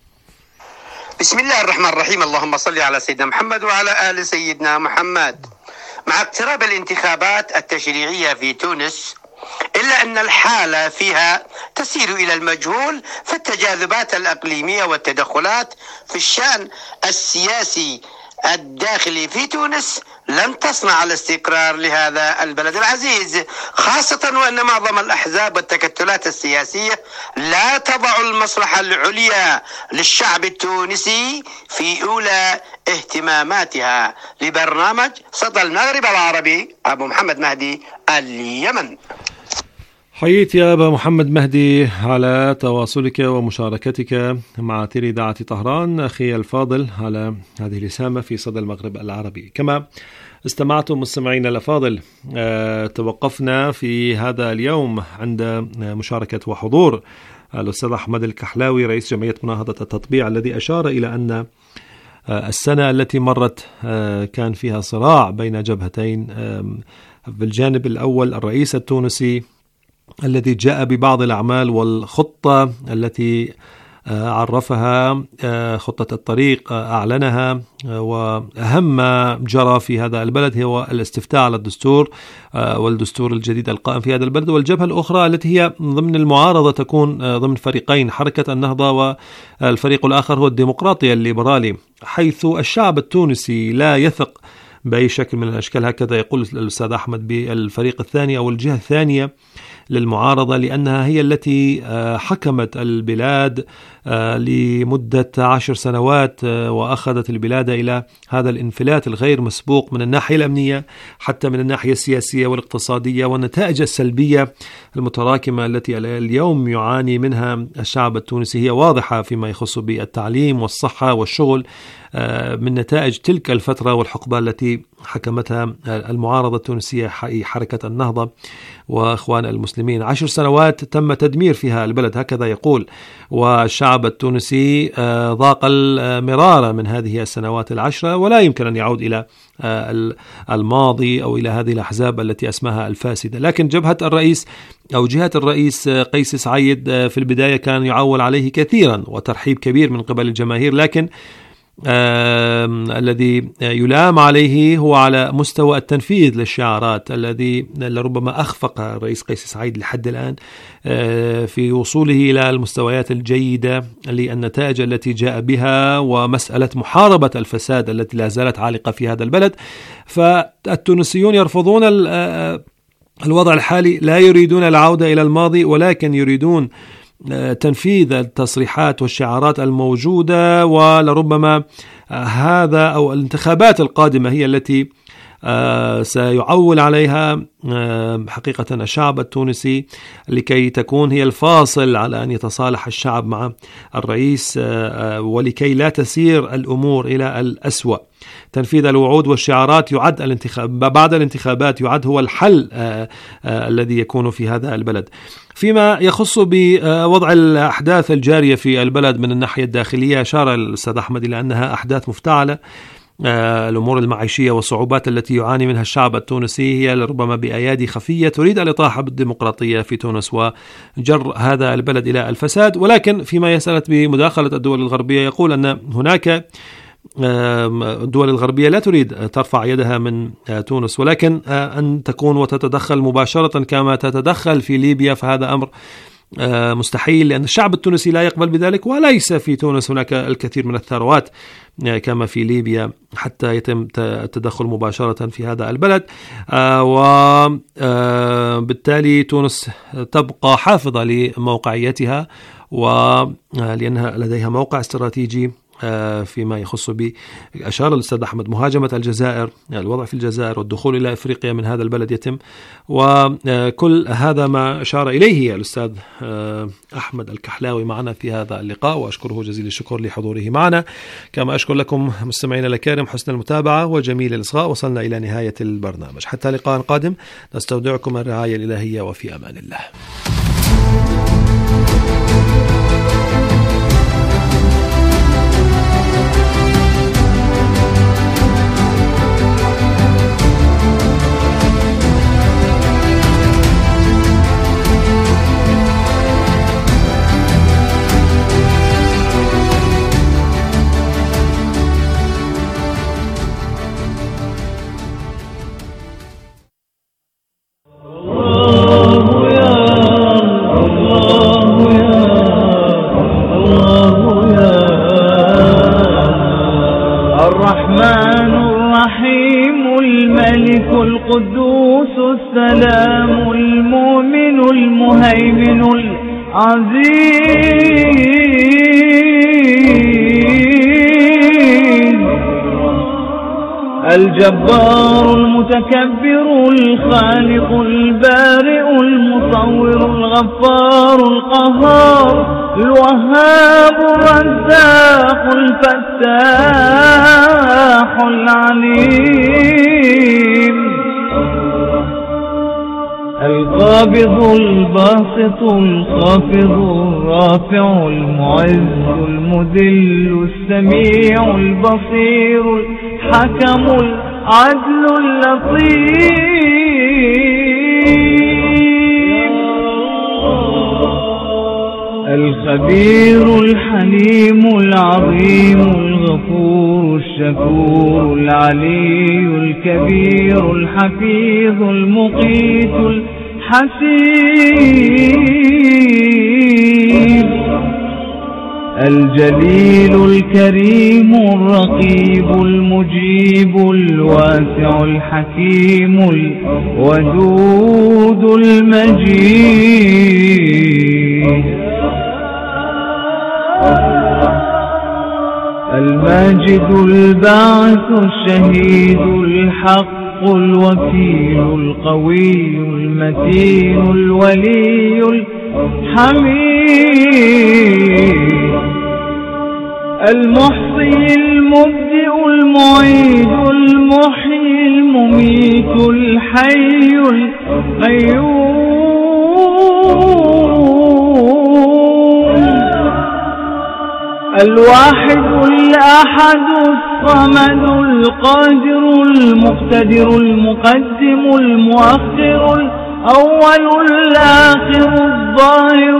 [SPEAKER 7] بسم الله الرحمن الرحيم، اللهم صل على سيدنا محمد وعلى آل سيدنا محمد. مع اقتراب الانتخابات التشريعية في تونس، إلا أن الحالة فيها تسير إلى المجهول، فالتجاذبات الأقليمية والتدخلات في الشأن السياسي الداخلي في تونس لن تصنع الاستقرار لهذا البلد العزيز، خاصة وأن معظم الأحزاب والتكتلات السياسية لا تضع المصلحة العليا للشعب التونسي في أولى اهتماماتها. لبرنامج صدى المغرب العربي، أبو محمد مهدي، اليمن.
[SPEAKER 4] حييت يا أبا محمد مهدي على تواصلك ومشاركتك مع أثير إذاعة طهران. أخي الفاضل على هذه الرسالة في صدى المغرب العربي. كما استمعتم مستمعين الأفاضل، توقفنا في هذا اليوم عند مشاركة وحضور الأستاذ أحمد الكحلاوي، رئيس جمعية مناهضة التطبيع، الذي أشار إلى أن السنة التي مرت كان فيها صراع بين جبهتين. بالجانب الأول الرئيس التونسي الذي جاء ببعض الأعمال والخطة التي عرفها، خطة الطريق أعلنها، وأهم ما جرى في هذا البلد هو الاستفتاء على الدستور والدستور الجديد القائم في هذا البلد. والجبهة الأخرى التي هي ضمن المعارضة تكون ضمن فريقين، حركة النهضة، والفريق الآخر هو الديمقراطي الليبرالي، حيث الشعب التونسي لا يثق بأي شكل من الأشكال، هكذا يقول الأستاذ أحمد، بالفريق الثاني أو الجهة الثانية للمعارضة، لأنها هي التي حكمت البلاد لمدة 10 سنوات وأخذت البلاد إلى هذا الانفلات الغير مسبوق من الناحية الأمنية حتى من الناحية السياسية والاقتصادية، والنتائج السلبية المتراكمة التي اليوم يعاني منها الشعب التونسي هي واضحة فيما يخص بالتعليم والصحة والشغل من نتائج تلك الفترة والحقبة التي حكمتها المعارضة التونسية حركة النهضة وإخوان المسلمين. 10 سنوات تم تدمير فيها البلد، هكذا يقول، والشعب التونسي ضاق المرارة من هذه السنوات 10، ولا يمكن أن يعود إلى الماضي أو إلى هذه الأحزاب التي أسماها الفاسدة. لكن جبهة الرئيس أو جهة الرئيس قيس سعيد في البداية كان يعول عليه كثيرا وترحيب كبير من قبل الجماهير، لكن الذي يلام عليه هو على مستوى التنفيذ للشعارات الذي لربما أخفق الرئيس قيس سعيد لحد الآن في وصوله إلى المستويات الجيدة للنتائج التي جاء بها، ومسألة محاربة الفساد التي لا زالت عالقة في هذا البلد. فالتونسيون يرفضون الوضع الحالي، لا يريدون العودة إلى الماضي، ولكن يريدون تنفيذ التصريحات والشعارات الموجودة، ولربما هذا أو الانتخابات القادمة هي التي سيعول عليها حقيقة الشعب التونسي لكي تكون هي الفاصل على أن يتصالح الشعب مع الرئيس، ولكي لا تسير الأمور إلى الأسوأ. تنفيذ الوعود والشعارات يعد بعد الانتخابات يعد هو الحل الذي يكون في هذا البلد. فيما يخص بوضع الأحداث الجارية في البلد من الناحية الداخلية، أشار الأستاذ أحمد إلى أنها أحداث مفتعلة. الأمور المعيشية والصعوبات التي يعاني منها الشعب التونسي هي ربما بأيادي خفية تريد الإطاحة بالديمقراطية في تونس وجر هذا البلد إلى الفساد. ولكن فيما يسألت بمداخلة الدول الغربية، يقول أن هناك الدول الغربية لا تريد ترفع يدها من تونس، ولكن أن تكون وتتدخل مباشرة كما تتدخل في ليبيا، فهذا أمر مستحيل، لأن الشعب التونسي لا يقبل بذلك، وليس في تونس هناك الكثير من الثروات كما في ليبيا حتى يتم التدخل مباشرة في هذا البلد. وبالتالي تونس تبقى حافظة لموقعيتها، ولأنها لديها موقع استراتيجي فيما يخص أشار الأستاذ أحمد مهاجمة الجزائر، الوضع في الجزائر والدخول إلى أفريقيا من هذا البلد يتم، وكل هذا ما أشار إليه الأستاذ أحمد الكحلاوي معنا في هذا اللقاء، وأشكره جزيل الشكر لحضوره معنا. كما أشكر لكم مستمعينا الكرام حسن المتابعة وجميل الإصغاء. وصلنا إلى نهاية البرنامج، حتى لقاء قادم نستودعكم الرعاية الإلهية وفي أمان الله.
[SPEAKER 8] القدوس السلام المؤمن المهيمن العزيز الجبار المتكبر الخالق البارئ المصور الغفار القهار الوهاب الرزاق الفتاح العليم القابض الباسط الخافض الرافع المعز المذل السميع البصير الحكم العدل اللطيف الخبير الحليم العظيم الغفور الشكور العلي الكبير الحفيظ المقيت الحسيب الجليل الكريم الرقيب المجيب الواسع الحكيم الودود المجيد الماجد الباعث الشهيد الحق الوكيل القوي المتين الولي الحميد المحصي المبدئ المعيد المحيي المميت الحي القيوم الواحد الأحد الصمد القادر المقتدر المقدم المؤخر الأول الآخر الظاهر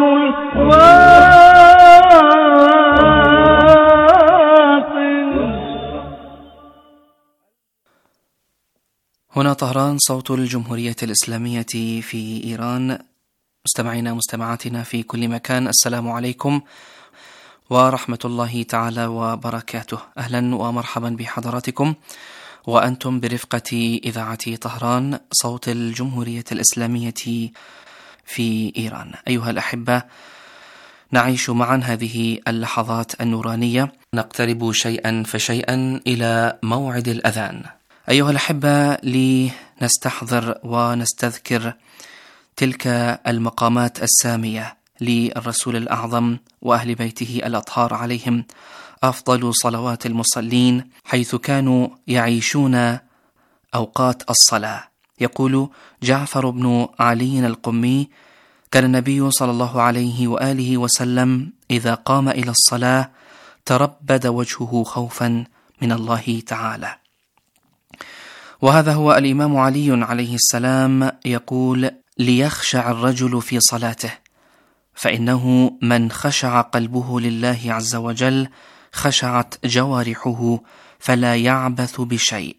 [SPEAKER 9] هنا طهران، صوت الجمهورية الإسلامية في إيران. مستمعينا مستمعاتنا في كل مكان، السلام عليكم ورحمة الله تعالى وبركاته. أهلا ومرحبا بحضراتكم وأنتم برفقة إذاعة طهران، صوت الجمهورية الإسلامية في إيران. أيها الأحبة، نعيش معا هذه اللحظات النورانية، نقترب شيئا فشيئا إلى موعد الأذان. أيها الأحبة، لنستحضر ونستذكر تلك المقامات السامية للرسول الأعظم وأهل بيته الأطهار عليهم أفضل صلوات المصلين، حيث كانوا يعيشون أوقات الصلاة. يقول جعفر بن علي القمي: كان النبي صلى الله عليه وآله وسلم إذا قام إلى الصلاة تربد وجهه خوفا من الله تعالى. وهذا هو الإمام علي عليه السلام يقول: ليخشع الرجل في صلاته، فإنه من خشع قلبه لله عز وجل خشعت جوارحه فلا يعبث بشيء.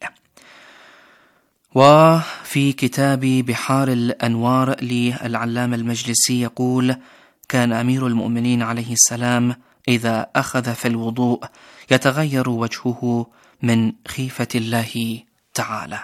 [SPEAKER 9] وفي كتاب بحار الأنوار للعلامة المجلسي يقول: كان أمير المؤمنين عليه السلام إذا أخذ في الوضوء يتغير وجهه من خيفة الله تعالى.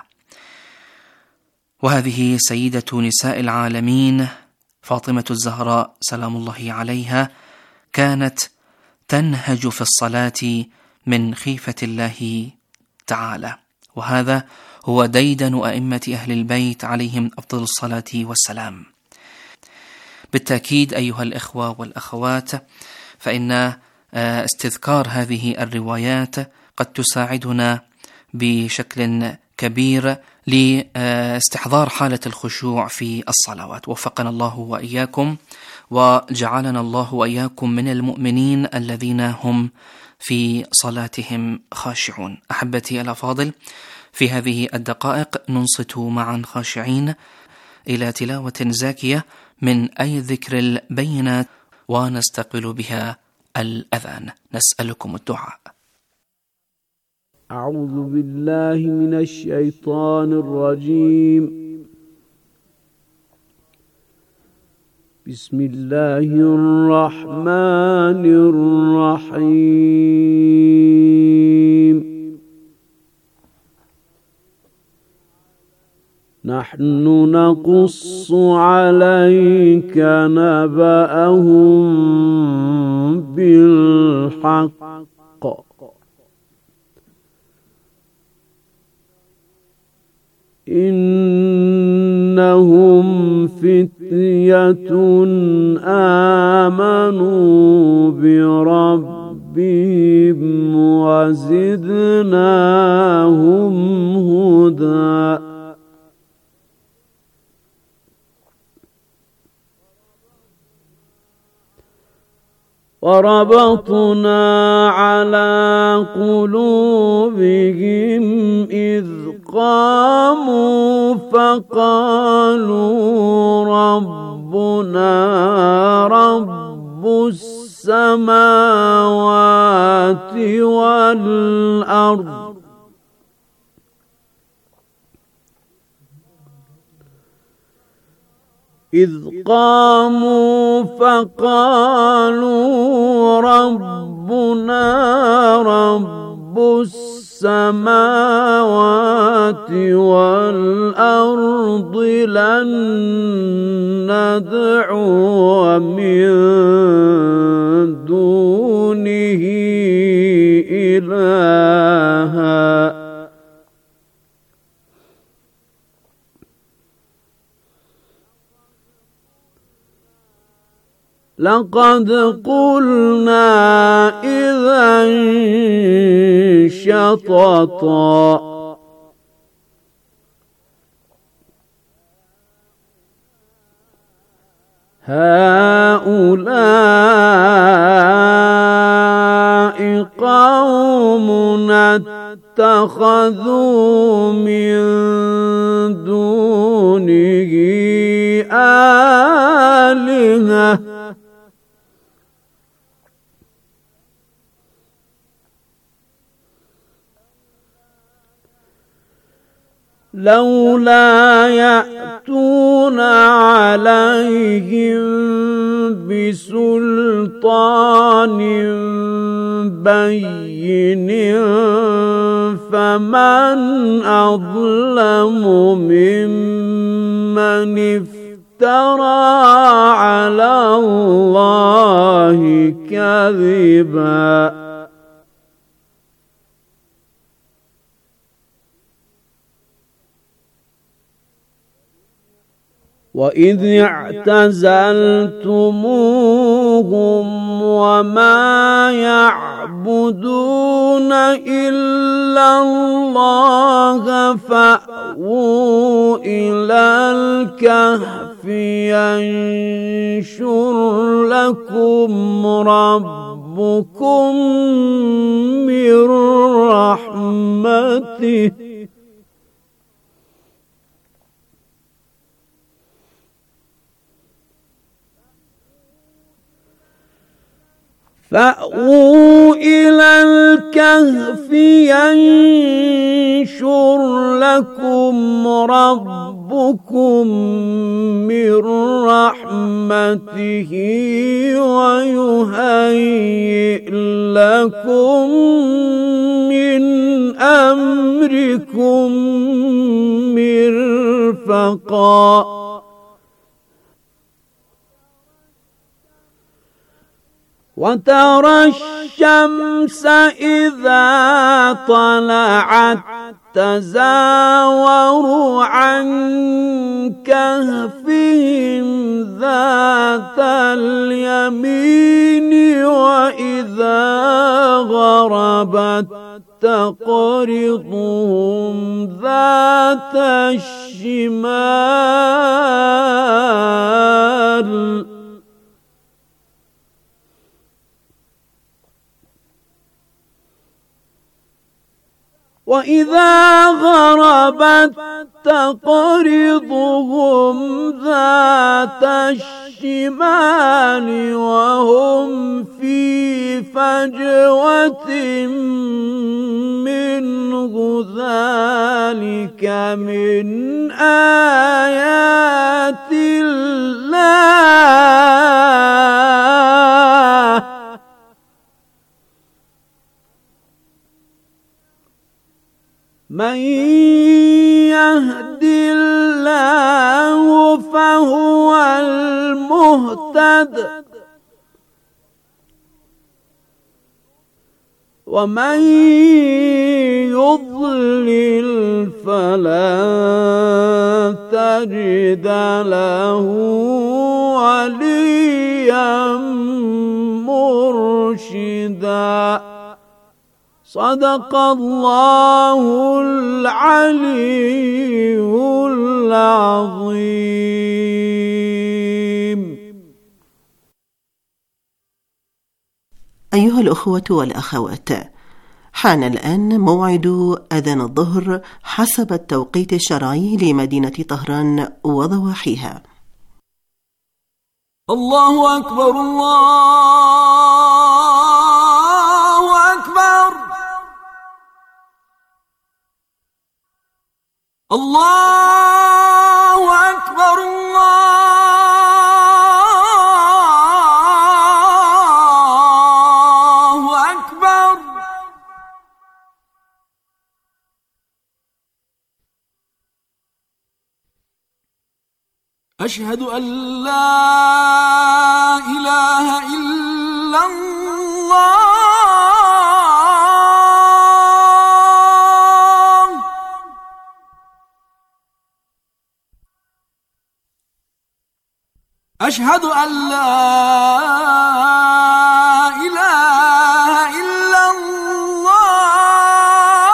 [SPEAKER 9] وهذه سيدة نساء العالمين فاطمة الزهراء سلام الله عليها كانت تنهج في الصلاة من خيفة الله تعالى، وهذا هو ديدن أئمة أهل البيت عليهم أفضل الصلاة والسلام. بالتأكيد أيها الإخوة والأخوات، فإن استذكار هذه الروايات قد تساعدنا بشكل كبير لاستحضار حالة الخشوع في الصلوات. وفقنا الله وإياكم وجعلنا الله وإياكم من المؤمنين الذين هم في صلاتهم خاشعون. أحبتي الأفاضل، في هذه الدقائق ننصت معا خاشعين إلى تلاوة زاكية من أي الذكر البينات ونستقبل بها الأذان. نسألكم الدعاء.
[SPEAKER 10] أعوذ بالله من الشيطان الرجيم. بسم الله الرحمن الرحيم. نحن نقص عليك نبأهم بالحق إنهم فتية آمنوا بربهم وزدناهم هدى. وربطنا على قلوبهم إذ قاموا فقالوا ربنا رب السماوات والأرض إذ قاموا فقالوا ربنا رب السماوات والأرض لن ندعو من دونه إلها لقد قلنا إذا شططا هؤلاء قوم اتخذوا من دونه آلهة لولا يأتون عليهم بسلطان بين فمن أظلم ممن افترى على الله كذبا وإذ اعتزلتموهم وما يعبدون إلا الله فأووا إلى الكهف ينشر لكم ربكم من رحمته فأووا إلى الكهف ينشر لكم ربكم من رحمته ويهيئ لكم من أمركم مرفقا وترى الشمس إذا طلعت تزاور عن كهفهم ذات اليمين وإذا غربت تقرضهم ذات الشمال وإذا غربت تقرضهم ذات الشمال وهم في فجوة منه ذلك من آيات الله من يهد الله فهو المهتد ومن يضلل فلن تجد له وليا مرشدا صدق الله العلي العظيم.
[SPEAKER 11] أيها الأخوة والأخوات، حان الآن موعد أذان الظهر حسب التوقيت الشرعي لمدينة طهران وضواحيها.
[SPEAKER 12] الله أكبر الله أكبر الله أكبر الله أكبر أشهد أن لا إله إلا الله أشهد أن لا إله إلا الله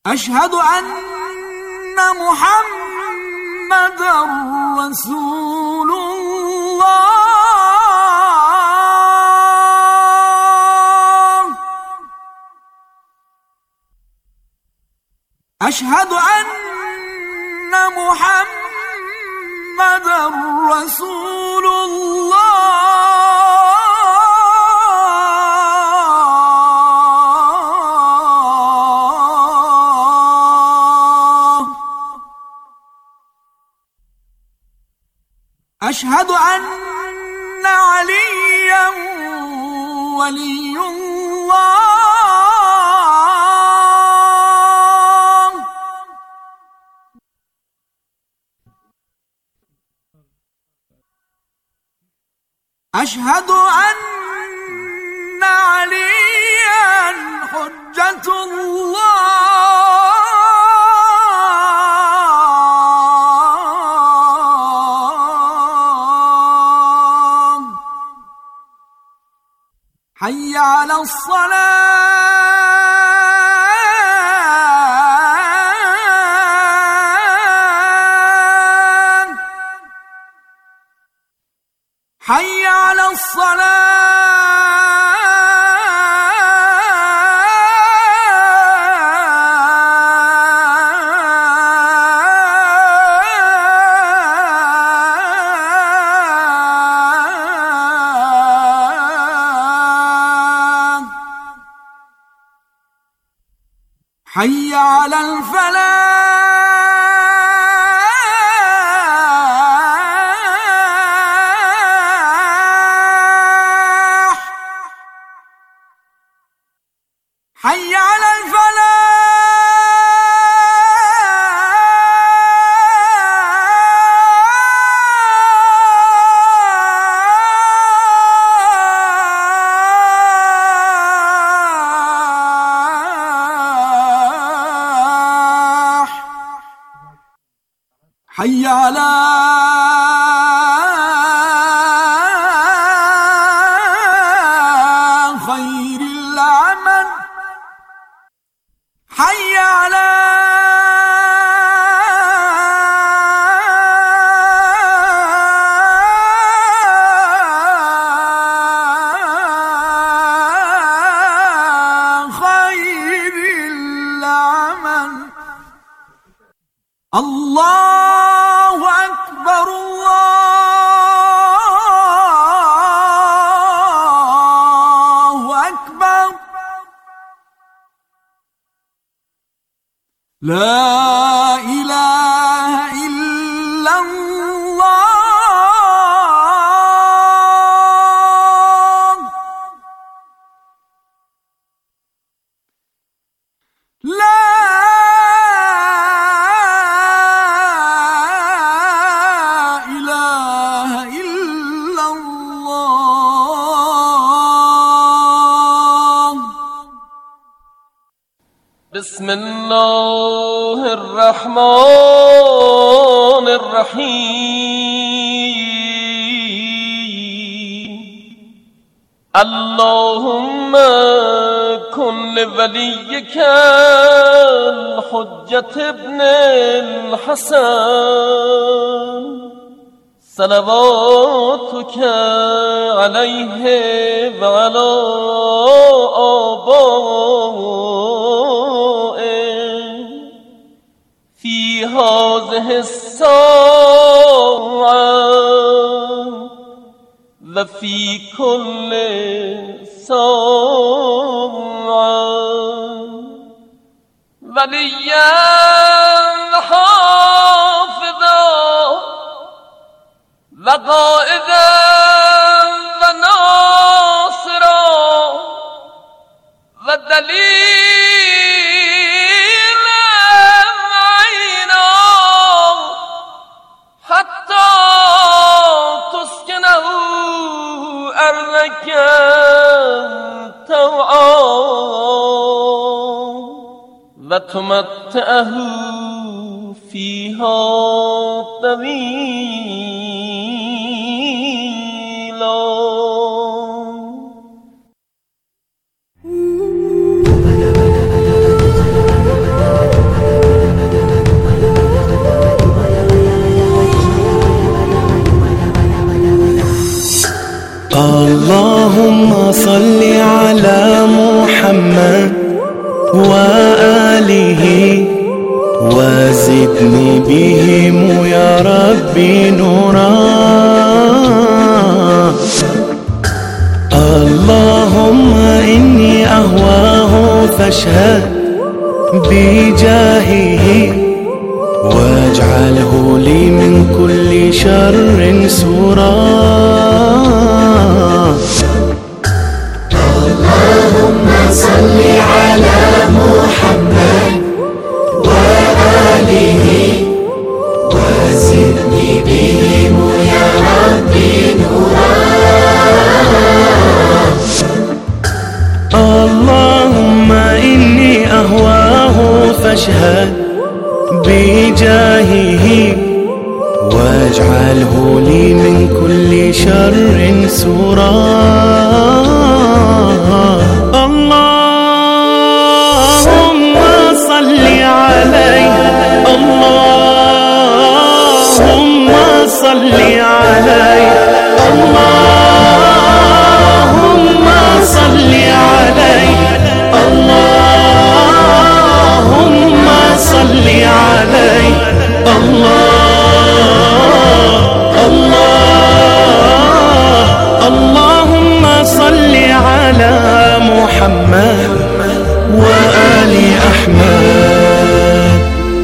[SPEAKER 12] أشهد أن محمد رسول الله. أشهد أن محمد رسول الله. أشهد أن عليا ولي الله. أشهد أن عليا حجة الله. حي على الصلاة. حي على حي على الفلاح. حي على الفلاح. حي على خير العمل. حي على خير العمل. الله أكبر الله أكبر. لا إله إلا الله. لا
[SPEAKER 13] بسم الله الرحمن الرحيم. اللهم كن لوليك الحجة ابن الحسن صلواتك عليه وعلى آبائه في هذه الساعة وفي كل ساعة وليا حافظا وقائدا وناصرا ودليلا عينا حتى تسكنه أرضك طوعا وتمتعه فيها طويلا.
[SPEAKER 14] وآله وزدني بهم يا ربي نورا. اللهم إني أهواه فاشهد بجاهه واجعله لي من كل شر سورا. اللهم صل على محمد وآله وزدني بهم يا ربي نورا. اللهم إني أهواه فاشهد بجاهه واجعله لي من كل شر سورا. اللهم صل عليه اللهم صل عليه اللهم صل عليه اللهم صل عليه اللهم صل على محمد وآل أحمد.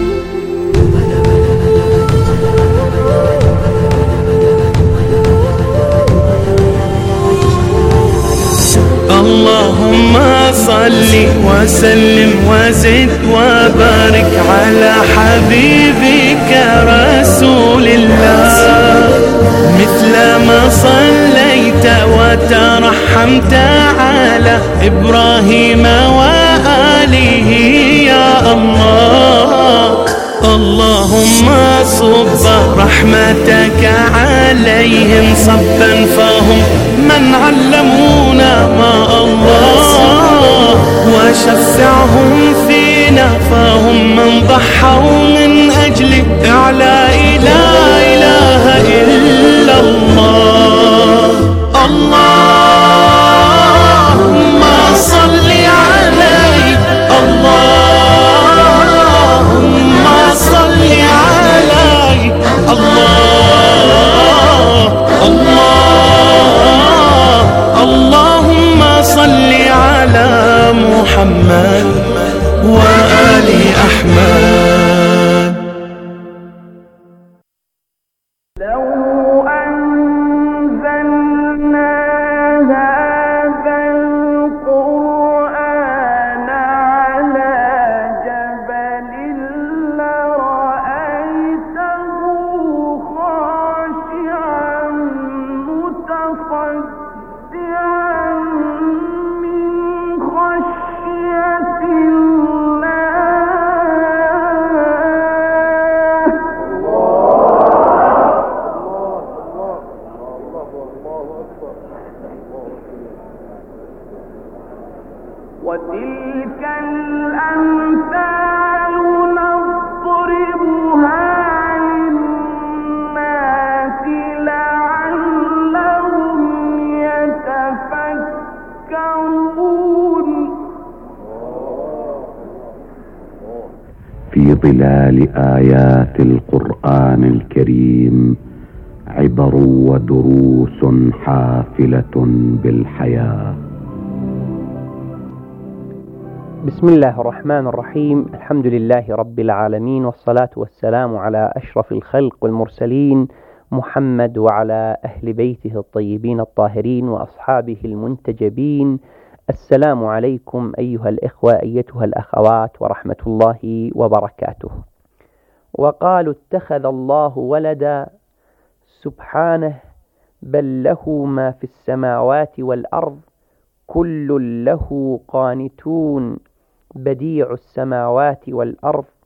[SPEAKER 14] اللهم صل وسلم وزد وبارك على حبيبك رسول الله. مثل ما صليت وترحمت على إبراهيم وآله يا الله. اللهم صب رحمتك عليهم صبا فهم من علمونا ما الله. وشفعهم فينا فهم من ضحوا من أجل إعلاء لا إله إلا الله. اللهم صل عليه اللهم صل عليه اللهم صل على محمد وآل أحمد.
[SPEAKER 8] لو أنزلنا هذا القرآن على جبل لرأيته خاشعا متصدعا من خشية وتلك الأمثال نضربها للناس لعلهم يتفكرون.
[SPEAKER 15] في ظلال آيات القرآن الكريم عبر ودروس حافلة بالحياة.
[SPEAKER 16] بسم الله الرحمن الرحيم. الحمد لله رب العالمين، والصلاة والسلام على أشرف الخلق والمرسلين محمد وعلى أهل بيته الطيبين الطاهرين وأصحابه المنتجبين. السلام عليكم أيها الإخوة أيتها الأخوات ورحمة الله وبركاته. وقالوا اتخذ الله ولدا سبحانه بل له ما في السماوات والأرض كل له قانتون بديع السماوات والأرض